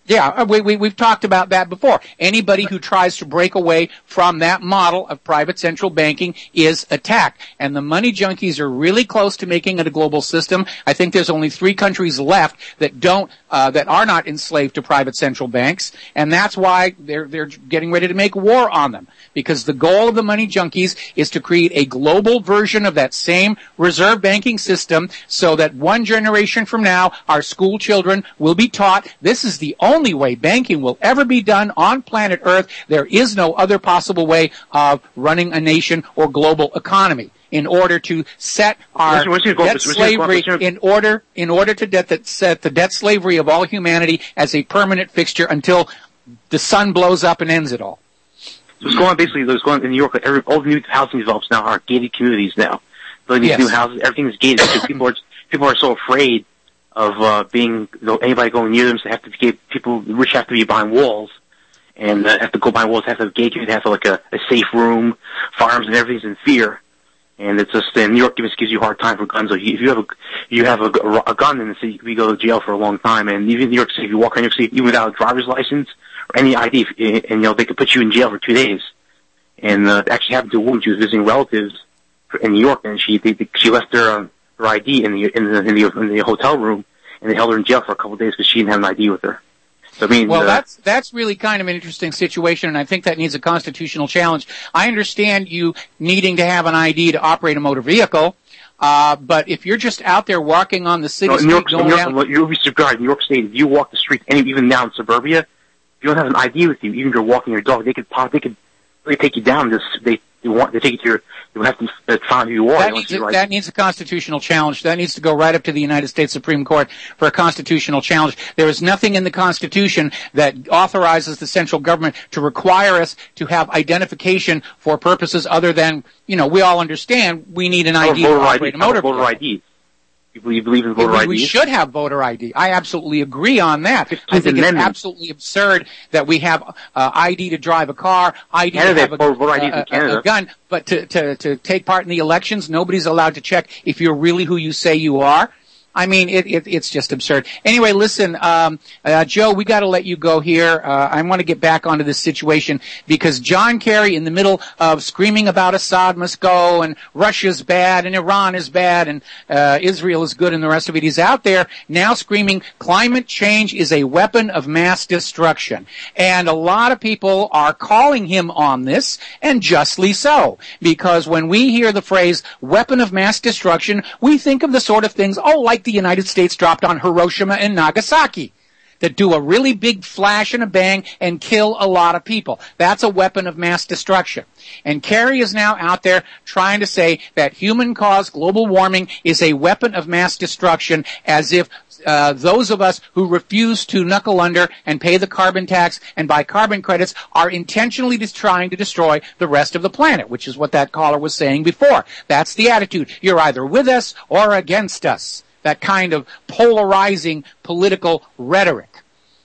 Yeah, we, we, we've talked about that before. Anybody who tries to break away from that model of private central banking is attacked. And the money junkies are really close to making it a global system. I think there's only three countries left that don't, uh, that are not enslaved to private central banks. And that's why they're, they're getting ready to make war on them. Because the goal of the money junkies is to create a global version of that same reserve banking system so that one generation from now, our school children will be taught this is the only only way banking will ever be done on planet Earth. There is no other possible way of running a nation or global economy. In order to set our what's your, what's your, debt slavery, what's your, in order in order to debt that set the debt slavery of all humanity as a permanent fixture until the sun blows up and ends it all. So it's going on basically. It's going in New York. Every, all the new housing develops now are gated communities now. Building these yes. new houses, everything is gated because people are people are so afraid of uh, being you know, anybody going near them. So they have to get people rich have to be behind walls, and uh, have to go behind walls. Have to have gated. They have to like a, a safe room, firearms, and everything's in fear. And it's just in New York gives gives you a hard time for guns. So if you have a you have a, a gun in the city, you go to jail for a long time. And even in New York City, if you walk around New York City, even without a driver's license or any I D, and you know they could put you in jail for two days. And uh, it actually happened to a woman. She was visiting relatives in New York, and she they, she left her um, her I D in the in the in the in the hotel room, and they held her in jail for a couple of days because she didn't have an I D with her. So, I mean, well, uh, that's that's really kind of an interesting situation, and I think that needs a constitutional challenge. I understand you needing to have an I D to operate a motor vehicle, uh, but if you're just out there walking on the city no, street, New York, going New York, down, you'll be surprised. New York State, if you walk the street, any even now in suburbia, if you don't have an I D with you, even if you're walking your dog, they could pop, they could really take you down. This they they want they take you to your. You have to uh, find who you are. that, needs a, that needs a constitutional challenge. That needs to go right up to the United States Supreme Court for a constitutional challenge. There is nothing in the Constitution that authorizes the central government to require us to have identification for purposes other than, you know, we all understand we need an I D to operate a motor vehicle. Voter I D. You believe in voter we, I D? We should have voter I D. I absolutely agree on that. I think it's absolutely absurd that we have uh, I D to drive a car, I D Canada, to have a, voter I D uh, in Canada. a gun, but to, to, to take part in the elections, nobody's allowed to check if you're really who you say you are. I mean, it, it, it's just absurd. Anyway, listen, um, uh, Joe, we got to let you go here. Uh, I want to get back onto this situation because John Kerry, in the middle of screaming about Assad must go and Russia's bad and Iran is bad and uh, Israel is good and the rest of it, he's out there now screaming climate change is a weapon of mass destruction. And a lot of people are calling him on this, and justly so, because when we hear the phrase weapon of mass destruction, we think of the sort of things, oh, like the United States dropped on Hiroshima and Nagasaki, that do a really big flash and a bang and kill a lot of people. That's a weapon of mass destruction. And Kerry is now out there trying to say that human-caused global warming is a weapon of mass destruction, as if uh, those of us who refuse to knuckle under and pay the carbon tax and buy carbon credits are intentionally just trying to destroy the rest of the planet, which is what that caller was saying before. That's the attitude. You're either with us or against us. That kind of polarizing political rhetoric.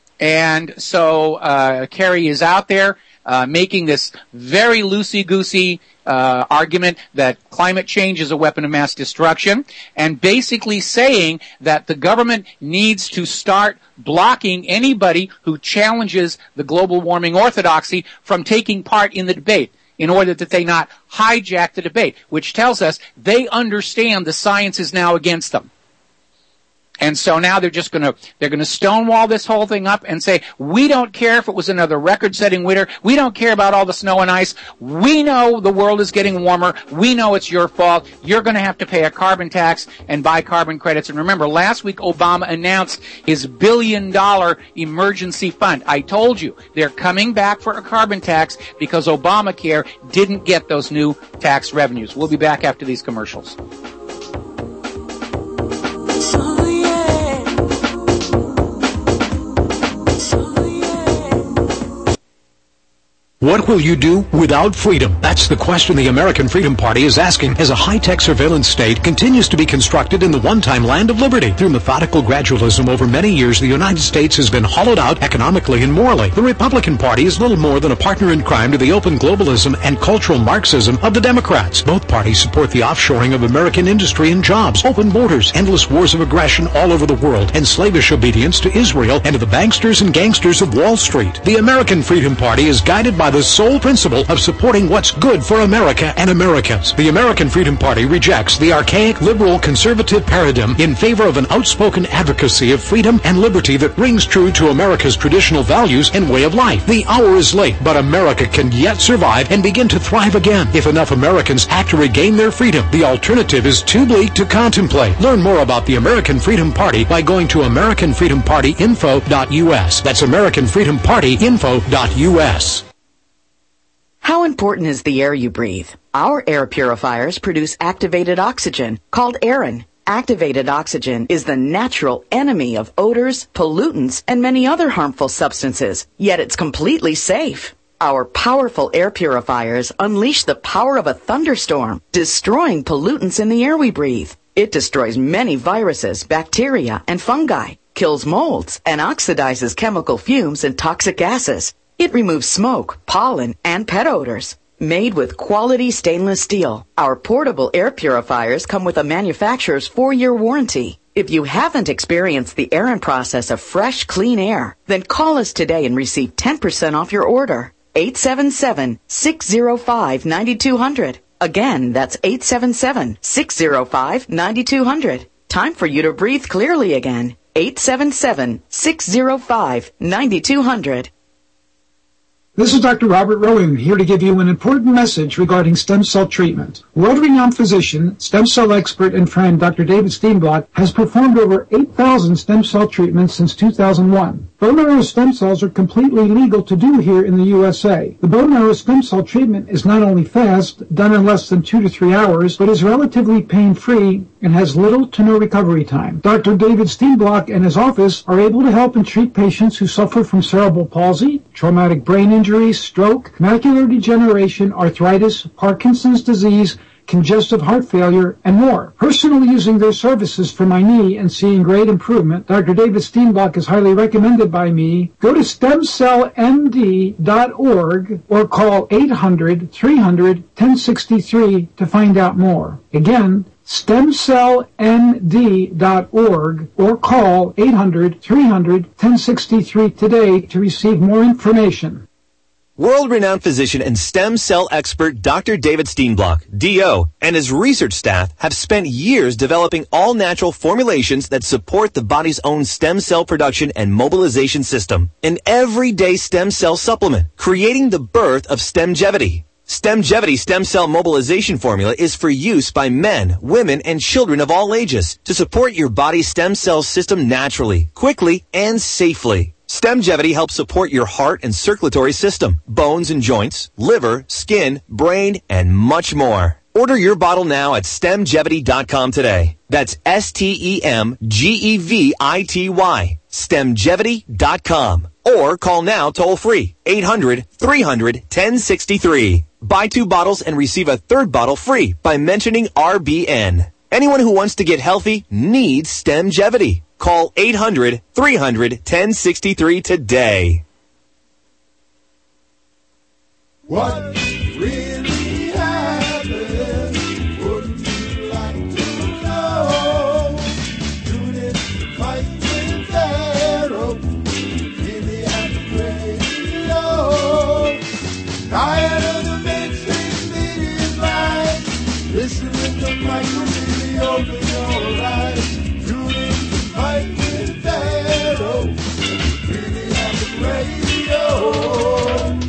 And so uh Kerry is out there uh making this very loosey-goosey uh argument that climate change is a weapon of mass destruction, and basically saying that the government needs to start blocking anybody who challenges the global warming orthodoxy from taking part in the debate, in order that they not hijack the debate, which tells us they understand the science is now against them. And so now they're just gonna, they're gonna stonewall this whole thing up and say, we don't care if it was another record-setting winter. We don't care about all the snow and ice. We know the world is getting warmer. We know it's your fault. You're gonna have to pay a carbon tax and buy carbon credits. And remember, last week Obama announced his billion dollar emergency fund. I told you, they're coming back for a carbon tax because Obamacare didn't get those new tax revenues. We'll be back after these commercials. What will you do without freedom? That's the question the American Freedom Party is asking as a high-tech surveillance state continues to be constructed in the one-time land of liberty. Through methodical gradualism over many years, the United States has been hollowed out economically and morally. The Republican Party is little more than a partner in crime to the open globalism and cultural Marxism of the Democrats. Both parties support the offshoring of American industry and jobs, open borders, endless wars of aggression all over the world, and slavish obedience to Israel and to the banksters and gangsters of Wall Street. The American Freedom Party is guided by the sole principle of supporting what's good for America and Americans. The American Freedom Party rejects the archaic liberal conservative paradigm in favor of an outspoken advocacy of freedom and liberty that rings true to America's traditional values and way of life. The hour is late, but America can yet survive and begin to thrive again if enough Americans act to regain their freedom. The alternative is too bleak to contemplate. Learn more about the American Freedom Party by going to American Freedom Party info dot U S. That's American Freedom Party info dot U S. How important is the air you breathe? Our air purifiers produce activated oxygen, called Aerin. Activated oxygen is the natural enemy of odors, pollutants, and many other harmful substances, yet it's completely safe. Our powerful air purifiers unleash the power of a thunderstorm, destroying pollutants in the air we breathe. It destroys many viruses, bacteria, and fungi, kills molds, and oxidizes chemical fumes and toxic gases. It removes smoke, pollen, and pet odors. Made with quality stainless steel, our portable air purifiers come with a manufacturer's four-year warranty. If you haven't experienced the Aerin process of fresh, clean air, then call us today and receive ten percent off your order. eight seven seven, six zero five, nine two zero zero. Again, that's eight seven seven, six zero five, nine two zero zero. Time for you to breathe clearly again. eight seven seven, six zero five, nine two zero zero. This is Doctor Robert Rowan here to give you an important message regarding stem cell treatment. World-renowned physician, stem cell expert, and friend Doctor David Steenblock has performed over eight thousand stem cell treatments since two thousand one. Bone marrow stem cells are completely legal to do here in the U S A. The bone marrow stem cell treatment is not only fast, done in less than two to three hours, but is relatively pain-free and has little to no recovery time. Doctor David Steenblock and his office are able to help and treat patients who suffer from cerebral palsy, traumatic brain injury, stroke, macular degeneration, arthritis, Parkinson's disease, congestive heart failure, and more. Personally using their services for my knee and seeing great improvement, Doctor David Steenblock is highly recommended by me. Go to stem cell m d dot org or call eight hundred, three hundred, ten sixty-three to find out more. Again, stem cell m d dot org or call eight hundred, three hundred, ten sixty-three today to receive more information. World-renowned physician and stem cell expert Doctor David Steenblock, D O, and his research staff have spent years developing all-natural formulations that support the body's own stem cell production and mobilization system. An everyday stem cell supplement, creating the birth of Stemgevity. Stemgevity stem cell mobilization formula is for use by men, women, and children of all ages to support your body's stem cell system naturally, quickly, and safely. Stemgevity helps support your heart and circulatory system, bones and joints, liver, skin, brain, and much more. Order your bottle now at stemgevity dot com today. That's S T E M G E V I T Y. stemgevity dot com. Or call now toll free, eight hundred, three hundred, ten sixty-three. Buy two bottles and receive a third bottle free by mentioning R B N. Anyone who wants to get healthy needs Stemgevity. Call eight hundred, three hundred, ten sixty-three today. What really happened? Wouldn't you like to know? Tune in to Fight with Pharaoh. Really at the radio. Tired of the mainstream media's lies. Listening to Michael really open your eyes. Tune in to Fight with Pharaoh. Really at the radio.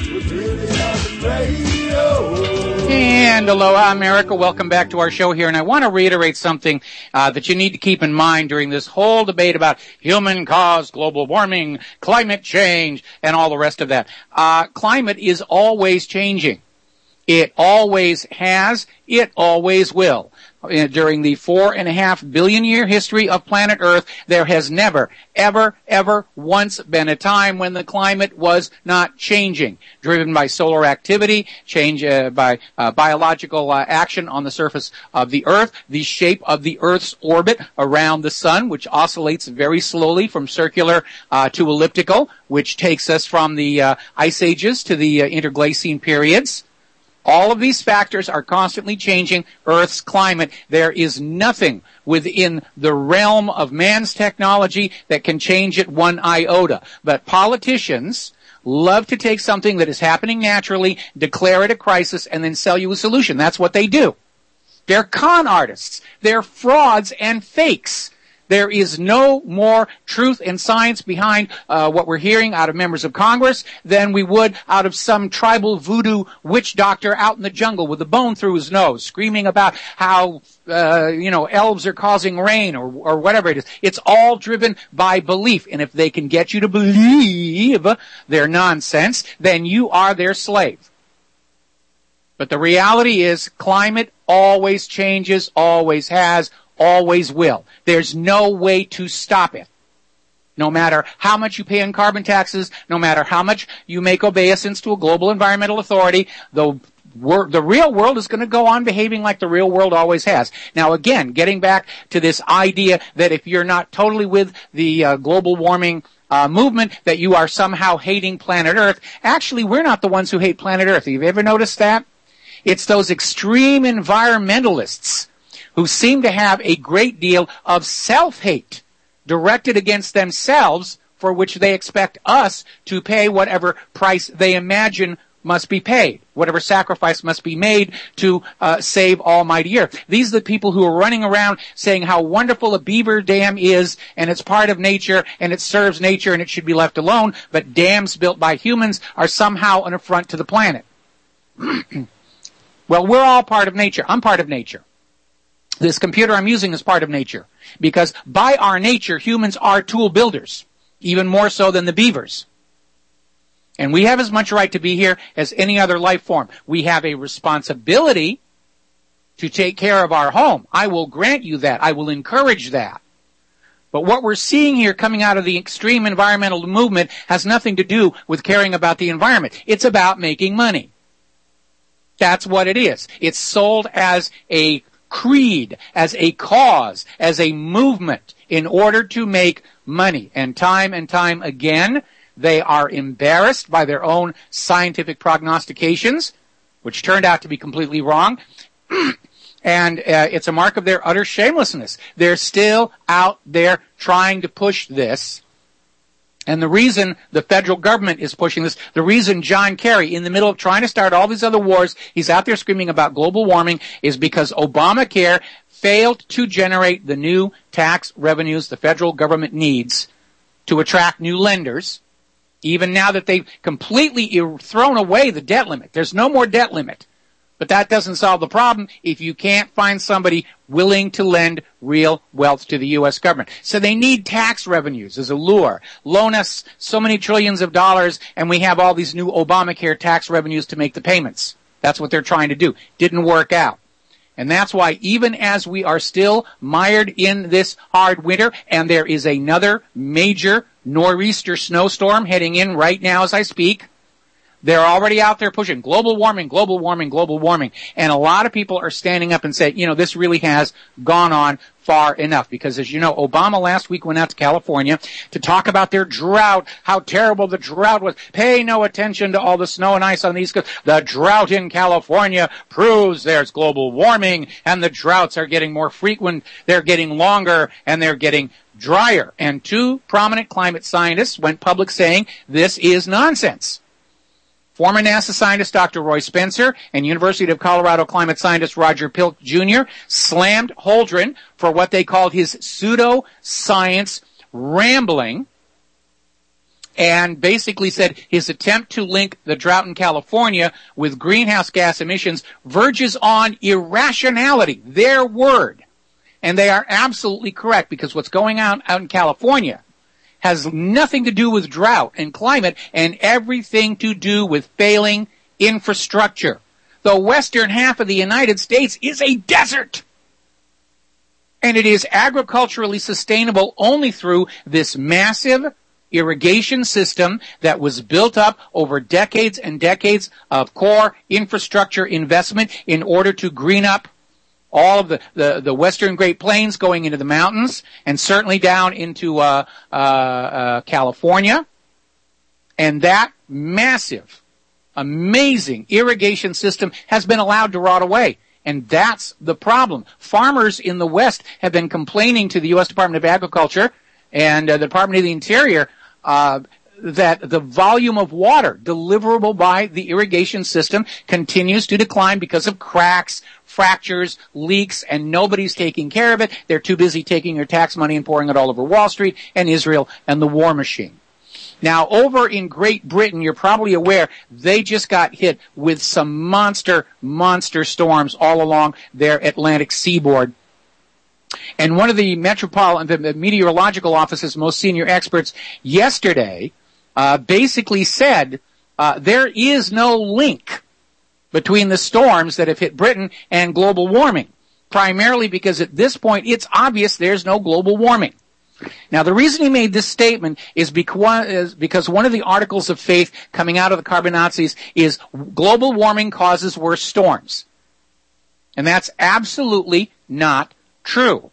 And aloha, America. Welcome back to our show here. And I want to reiterate something uh, that you need to keep in mind during this whole debate about human-caused global warming, climate change, and all the rest of that. Uh, climate is always changing. It always has. It always will. uh, during the four and a half billion year history of planet Earth, there has never, ever, ever once been a time when the climate was not changing, driven by solar activity, change uh, by uh, biological uh, action on the surface of the Earth, the shape of the Earth's orbit around the sun, which oscillates very slowly from circular uh, to elliptical, which takes us from the uh, ice ages to the uh, interglacial periods. All of these factors are constantly changing Earth's climate. There is nothing within the realm of man's technology that can change it one iota. But politicians love to take something that is happening naturally, declare it a crisis, and then sell you a solution. That's what they do. They're con artists. They're frauds and fakes. There is no more truth and science behind uh, what we're hearing out of members of Congress than we would out of some tribal voodoo witch doctor out in the jungle with a bone through his nose, screaming about how, uh, you know, elves are causing rain or, or whatever it is. It's all driven by belief. And if they can get you to believe their nonsense, then you are their slave. But the reality is climate always changes, always has, always will. There's no way to stop it. No matter how much you pay in carbon taxes, no matter how much you make obeisance to a global environmental authority, the wor- the real world is going to go on behaving like the real world always has. Now again, getting back to this idea that if you're not totally with the uh, global warming uh, movement, that you are somehow hating planet Earth. Actually, we're not the ones who hate planet Earth. Have you ever noticed that? It's those extreme environmentalists who seem to have a great deal of self-hate directed against themselves, for which they expect us to pay whatever price they imagine must be paid, whatever sacrifice must be made to uh, save almighty Earth. These are the people who are running around saying how wonderful a beaver dam is, and it's part of nature, and it serves nature, and it should be left alone, but dams built by humans are somehow an affront to the planet. Well, we're all part of nature. I'm part of nature. This computer I'm using is part of nature, because by our nature, humans are tool builders, even more so than the beavers. And we have as much right to be here as any other life form. We have a responsibility to take care of our home. I will grant you that. I will encourage that. But what we're seeing here coming out of the extreme environmental movement has nothing to do with caring about the environment. It's about making money. That's what it is. It's sold as a creed, as a cause, as a movement in order to make money. And time and time again, they are embarrassed by their own scientific prognostications, which turned out to be completely wrong. And uh, it's a mark of their utter shamelessness. They're still out there trying to push this. And the reason the federal government is pushing this, the reason John Kerry, in the middle of trying to start all these other wars, he's out there screaming about global warming, is because Obamacare failed to generate the new tax revenues the federal government needs to attract new lenders, even now that they've completely thrown away the debt limit. There's no more debt limit. But that doesn't solve the problem if you can't find somebody willing to lend real wealth to the U S government. So they need tax revenues as a lure. Loan us so many trillions of dollars and we have all these new Obamacare tax revenues to make the payments. That's what they're trying to do. Didn't work out. And that's why even as we are still mired in this hard winter, and there is another major nor'easter snowstorm heading in right now as I speak, they're already out there pushing global warming, global warming, global warming. And a lot of people are standing up and saying, you know, this really has gone on far enough. Because as you know, Obama last week went out to California to talk about their drought, how terrible the drought was. Pay no attention to all the snow and ice on the East Coast. The drought in California proves there's global warming, and the droughts are getting more frequent, they're getting longer, and they're getting drier. And two prominent climate scientists went public saying this is nonsense. Former NASA scientist Doctor Roy Spencer and University of Colorado climate scientist Roger Pilk Junior slammed Holdren for what they called his pseudo-science rambling, and basically said his attempt to link the drought in California with greenhouse gas emissions verges on irrationality, their word. And they are absolutely correct, because what's going on out in California has nothing to do with drought and climate and everything to do with failing infrastructure. The western half of the United States is a desert. And it is agriculturally sustainable only through this massive irrigation system that was built up over decades and decades of core infrastructure investment in order to green up all of the, the, the western Great Plains going into the mountains and certainly down into uh, uh, uh, California. And that massive, amazing irrigation system has been allowed to rot away. And that's the problem. Farmers in the West have been complaining to the U S Department of Agriculture and uh, the Department of the Interior uh, that the volume of water deliverable by the irrigation system continues to decline because of cracks, fractures, leaks, and nobody's taking care of it. They're too busy taking their tax money and pouring it all over Wall Street and Israel and the war machine. Now, over in Great Britain, you're probably aware, they just got hit with some monster, monster storms all along their Atlantic seaboard. And one of the metropolitan, the meteorological office's most senior experts yesterday uh, basically said uh, there is no link between the storms that have hit Britain and global warming, primarily because at this point it's obvious there's no global warming. Now, the reason he made this statement is because, because one of the articles of faith coming out of the carbon Nazis is global warming causes worse storms. And that's absolutely not true.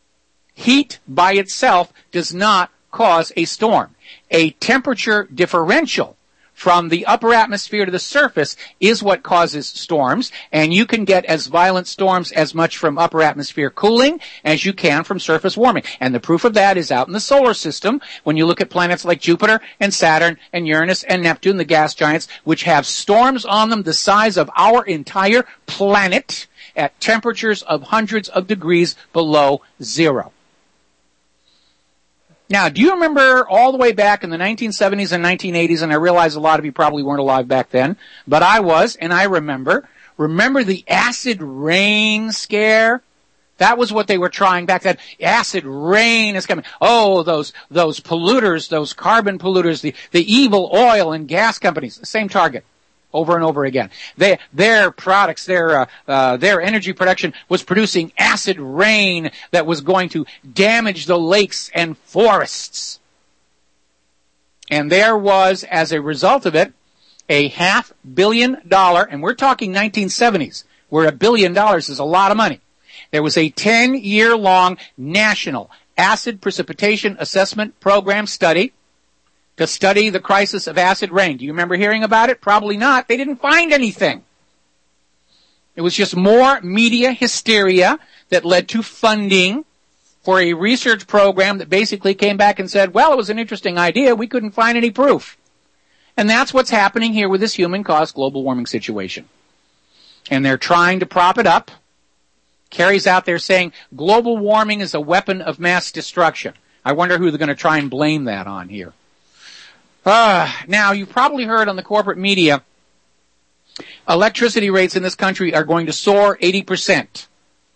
Heat by itself does not cause a storm. A temperature differential from the upper atmosphere to the surface is what causes storms, and you can get as violent storms as much from upper atmosphere cooling as you can from surface warming. And the proof of that is out in the solar system when you look at planets like Jupiter and Saturn and Uranus and Neptune, the gas giants, which have storms on them the size of our entire planet at temperatures of hundreds of degrees below zero. Now, do you remember all the way back in the nineteen seventies and nineteen eighties, and I realize a lot of you probably weren't alive back then, but I was, and I remember. Remember the acid rain scare? That was what they were trying back then. Acid rain is coming. Oh, those those polluters, those carbon polluters, the, the evil oil and gas companies, same target. Over and over again. They, their products, their, uh, uh, their energy production was producing acid rain that was going to damage the lakes and forests. And there was, as a result of it, a half billion dollar, and we're talking nineteen seventies, where a billion dollars is a lot of money. There was a ten-year-long national acid precipitation assessment program study to study the crisis of acid rain. Do you remember hearing about it? Probably not. They didn't find anything. It was just more media hysteria that led to funding for a research program that basically came back and said, well, it was an interesting idea. We couldn't find any proof. And that's what's happening here with this human-caused global warming situation. And they're trying to prop it up. Kerry's out there saying global warming is a weapon of mass destruction. I wonder who they're going to try and blame that on here. Uh, now, you've probably heard on the corporate media, electricity rates in this country are going to soar eighty percent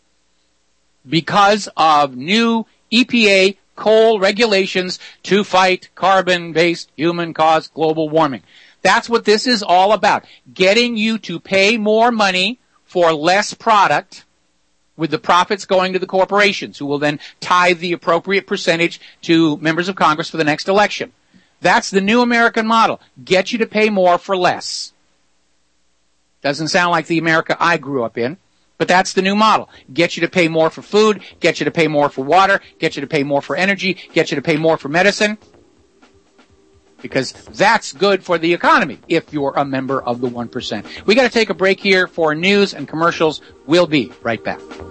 because of new E P A coal regulations to fight carbon-based human-caused global warming. That's what this is all about, getting you to pay more money for less product with the profits going to the corporations, who will then tithe the appropriate percentage to members of Congress for the next election. That's the new American model. Get you to pay more for less. Doesn't sound like the America I grew up in, but that's the new model. Get you to pay more for food, get you to pay more for water, get you to pay more for energy, get you to pay more for medicine, because that's good for the economy if you're a member of the one percent. We got to take a break here for news and commercials. We'll be right back.